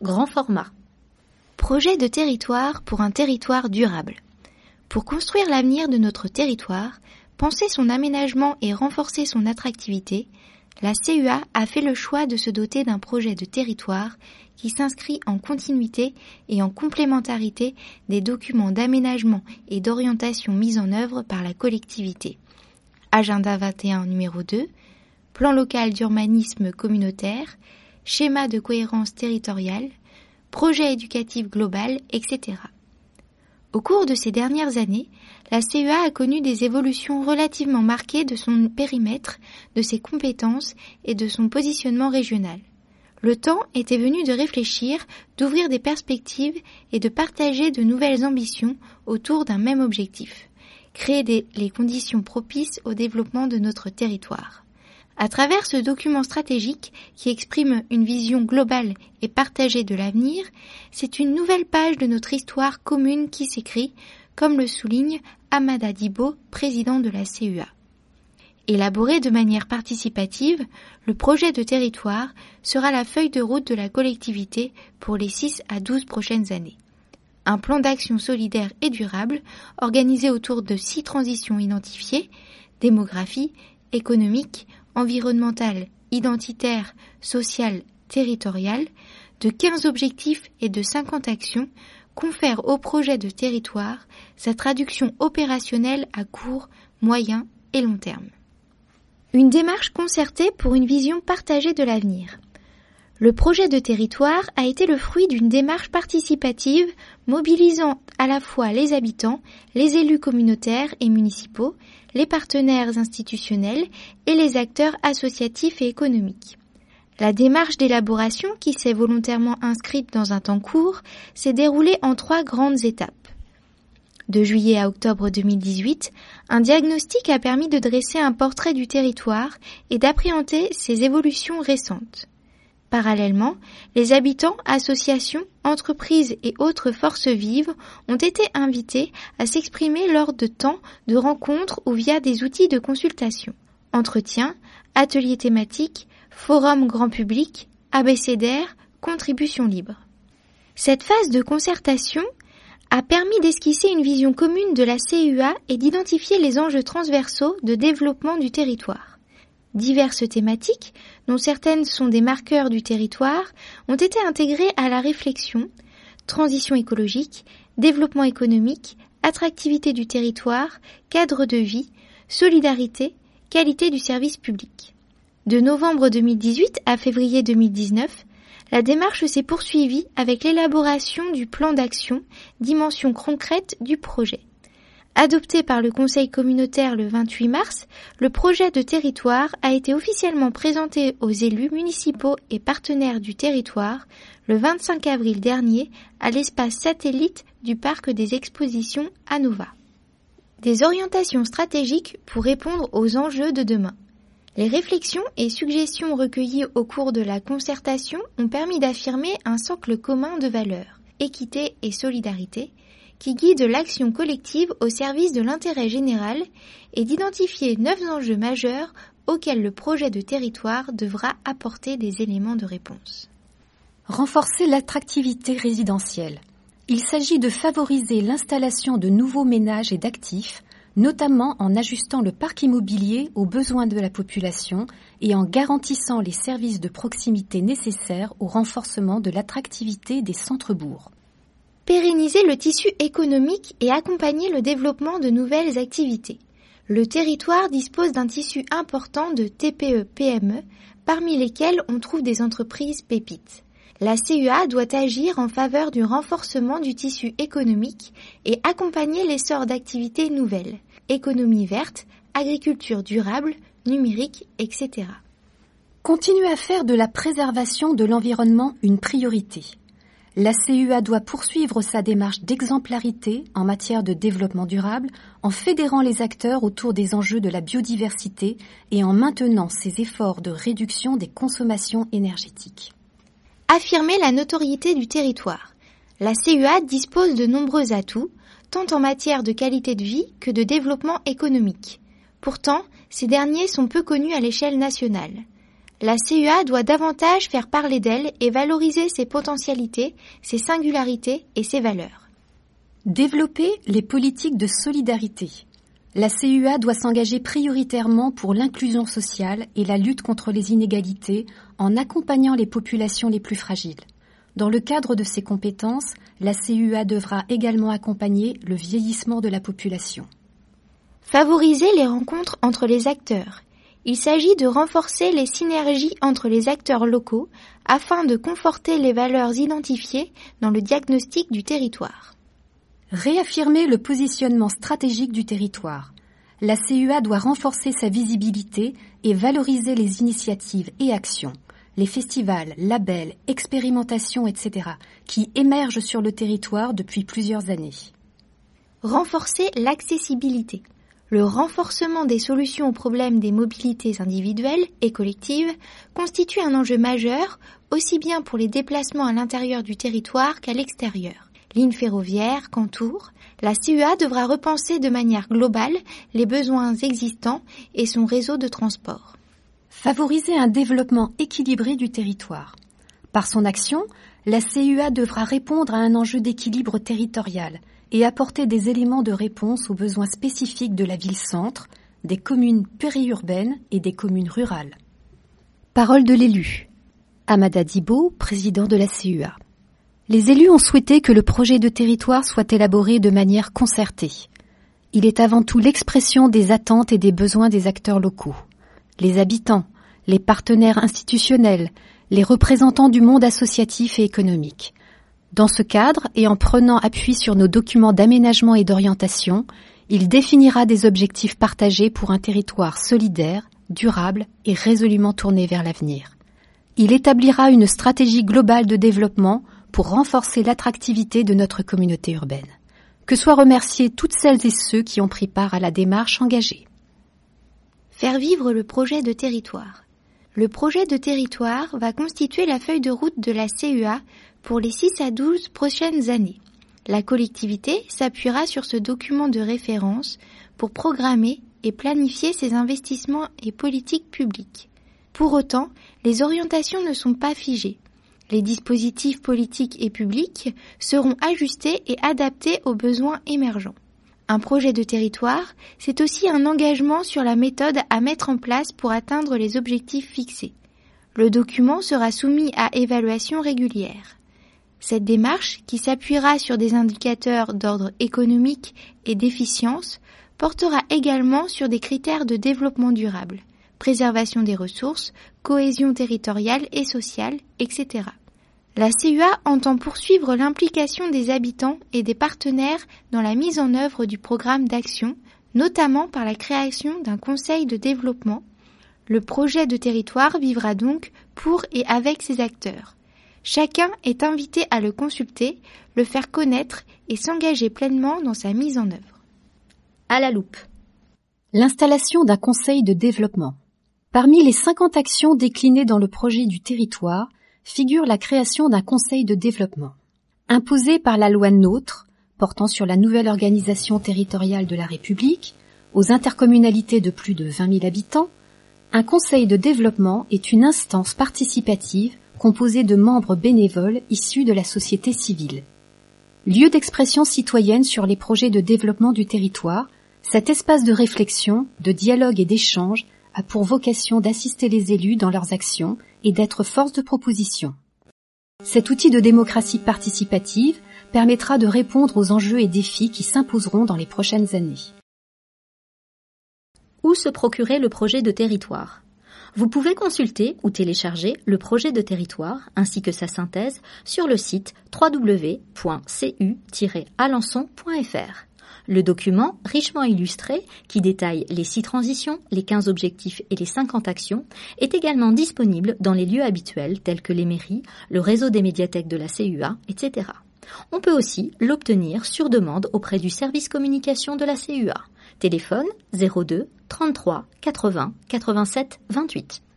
grand format. Projet de territoire pour un territoire durable. Pour construire l'avenir de notre territoire, penser son aménagement et renforcer son attractivité, la CEA a fait le choix de se doter d'un projet de territoire qui s'inscrit en continuité et en complémentarité des documents d'aménagement et d'orientation mis en œuvre par la collectivité. Agenda 21 numéro 2, Plan local d'urbanisme communautaire, Schéma de cohérence territoriale, Projet éducatif global, etc. Au cours de ces dernières années, la CEA a connu des évolutions relativement marquées de son périmètre, de ses compétences et de son positionnement régional. Le temps était venu de réfléchir, d'ouvrir des perspectives et de partager de nouvelles ambitions autour d'un même objectif, créer les conditions propices au développement de notre territoire. À travers ce document stratégique qui exprime une vision globale et partagée de l'avenir, c'est une nouvelle page de notre histoire commune qui s'écrit, comme le souligne Amada Dibo, président de la CEA. Élaboré de manière participative, le projet de territoire sera la feuille de route de la collectivité pour les 6 à 12 prochaines années. Un plan d'action solidaire et durable organisé autour de 6 transitions identifiées, démographie, économique, environnementale, identitaire, sociale, territoriale, de 15 objectifs et de 50 actions, confère au projet de territoire sa traduction opérationnelle à court, moyen et long terme. Une démarche concertée pour une vision partagée de l'avenir. Le projet de territoire a été le fruit d'une démarche participative mobilisant à la fois les habitants, les élus communautaires et municipaux, les partenaires institutionnels et les acteurs associatifs et économiques. La démarche d'élaboration, qui s'est volontairement inscrite dans un temps court, s'est déroulée en 3 grandes étapes. De juillet à octobre 2018, un diagnostic a permis de dresser un portrait du territoire et d'appréhender ses évolutions récentes. Parallèlement, les habitants, associations, entreprises et autres forces vives ont été invités à s'exprimer lors de temps de rencontres ou via des outils de consultation. Entretiens, ateliers thématiques, forums grand public, abécédaires, contributions libres. Cette phase de concertation a permis d'esquisser une vision commune de la CEA et d'identifier les enjeux transversaux de développement du territoire. Diverses thématiques, dont certaines sont des marqueurs du territoire, ont été intégrées à la réflexion, transition écologique, développement économique, attractivité du territoire, cadre de vie, solidarité, qualité du service public. De novembre 2018 à février 2019, la démarche s'est poursuivie avec l'élaboration du plan d'action, dimension concrète du projet. Adopté par le Conseil communautaire le 28 mars, le projet de territoire a été officiellement présenté aux élus municipaux et partenaires du territoire le 25 avril dernier à l'espace satellite du Parc des Expositions à Nova. Des orientations stratégiques pour répondre aux enjeux de demain. Les réflexions et suggestions recueillies au cours de la concertation ont permis d'affirmer un socle commun de valeurs, équité et solidarité, qui guide l'action collective au service de l'intérêt général et d'identifier 9 enjeux majeurs auxquels le projet de territoire devra apporter des éléments de réponse. Renforcer l'attractivité résidentielle. Il s'agit de favoriser l'installation de nouveaux ménages et d'actifs, notamment en ajustant le parc immobilier aux besoins de la population et en garantissant les services de proximité nécessaires au renforcement de l'attractivité des centres-bourgs. Pérenniser le tissu économique et accompagner le développement de nouvelles activités. Le territoire dispose d'un tissu important de TPE-PME, parmi lesquels on trouve des entreprises pépites. La CEA doit agir en faveur du renforcement du tissu économique et accompagner l'essor d'activités nouvelles, économie verte, agriculture durable, numérique, etc. Continuer à faire de la préservation de l'environnement une priorité. La CEA doit poursuivre sa démarche d'exemplarité en matière de développement durable en fédérant les acteurs autour des enjeux de la biodiversité et en maintenant ses efforts de réduction des consommations énergétiques. Affirmer la notoriété du territoire. La CEA dispose de nombreux atouts, tant en matière de qualité de vie que de développement économique. Pourtant, ces derniers sont peu connus à l'échelle nationale. La CEA doit davantage faire parler d'elle et valoriser ses potentialités, ses singularités et ses valeurs. Développer les politiques de solidarité. La CEA doit s'engager prioritairement pour l'inclusion sociale et la lutte contre les inégalités en accompagnant les populations les plus fragiles. Dans le cadre de ses compétences, la CEA devra également accompagner le vieillissement de la population. Favoriser les rencontres entre les acteurs. Il s'agit de renforcer les synergies entre les acteurs locaux afin de conforter les valeurs identifiées dans le diagnostic du territoire. Réaffirmer le positionnement stratégique du territoire. La CEA doit renforcer sa visibilité et valoriser les initiatives et actions, les festivals, labels, expérimentations, etc., qui émergent sur le territoire depuis plusieurs années. Renforcer l'accessibilité. Le renforcement des solutions aux problèmes des mobilités individuelles et collectives constitue un enjeu majeur, aussi bien pour les déplacements à l'intérieur du territoire qu'à l'extérieur. Lignes ferroviaires, contours, la CEA devra repenser de manière globale les besoins existants et son réseau de transport. Favoriser un développement équilibré du territoire. Par son action, la CEA devra répondre à un enjeu d'équilibre territorial et apporter des éléments de réponse aux besoins spécifiques de la ville-centre, des communes périurbaines et des communes rurales. Parole de l'élu. Amada Dibo, président de la CEA. Les élus ont souhaité que le projet de territoire soit élaboré de manière concertée. Il est avant tout l'expression des attentes et des besoins des acteurs locaux. Les habitants, les partenaires institutionnels, les représentants du monde associatif et économique. Dans ce cadre, et en prenant appui sur nos documents d'aménagement et d'orientation, il définira des objectifs partagés pour un territoire solidaire, durable et résolument tourné vers l'avenir. Il établira une stratégie globale de développement pour renforcer l'attractivité de notre communauté urbaine. Que soient remerciées toutes celles et ceux qui ont pris part à la démarche engagée. Faire vivre le projet de territoire. Le projet de territoire va constituer la feuille de route de la CEA pour les 6 à 12 prochaines années. La collectivité s'appuiera sur ce document de référence pour programmer et planifier ses investissements et politiques publiques. Pour autant, les orientations ne sont pas figées. Les dispositifs politiques et publics seront ajustés et adaptés aux besoins émergents. Un projet de territoire, c'est aussi un engagement sur la méthode à mettre en place pour atteindre les objectifs fixés. Le document sera soumis à évaluation régulière. Cette démarche, qui s'appuiera sur des indicateurs d'ordre économique et d'efficience, portera également sur des critères de développement durable, préservation des ressources, cohésion territoriale et sociale, etc. La CEA entend poursuivre l'implication des habitants et des partenaires dans la mise en œuvre du programme d'action, notamment par la création d'un conseil de développement. Le projet de territoire vivra donc pour et avec ses acteurs. Chacun est invité à le consulter, le faire connaître et s'engager pleinement dans sa mise en œuvre. À la loupe. L'installation d'un conseil de développement. Parmi les 50 actions déclinées dans le projet du territoire, figure la création d'un conseil de développement. Imposé par la loi NOTRe, portant sur la nouvelle organisation territoriale de la République, aux intercommunalités de plus de 20 000 habitants, un conseil de développement est une instance participative composée de membres bénévoles issus de la société civile. Lieu d'expression citoyenne sur les projets de développement du territoire, cet espace de réflexion, de dialogue et d'échange a pour vocation d'assister les élus dans leurs actions et d'être force de proposition. Cet outil de démocratie participative permettra de répondre aux enjeux et défis qui s'imposeront dans les prochaines années. Où se procurer le projet de territoire ? Vous pouvez consulter ou télécharger le projet de territoire ainsi que sa synthèse sur le site www.cu-alençon.fr. Le document, richement illustré, qui détaille les 6 transitions, les 15 objectifs et les 50 actions, est également disponible dans les lieux habituels tels que les mairies, le réseau des médiathèques de la CEA, etc. On peut aussi l'obtenir sur demande auprès du service communication de la CEA. Téléphone 02 33 80 87 28.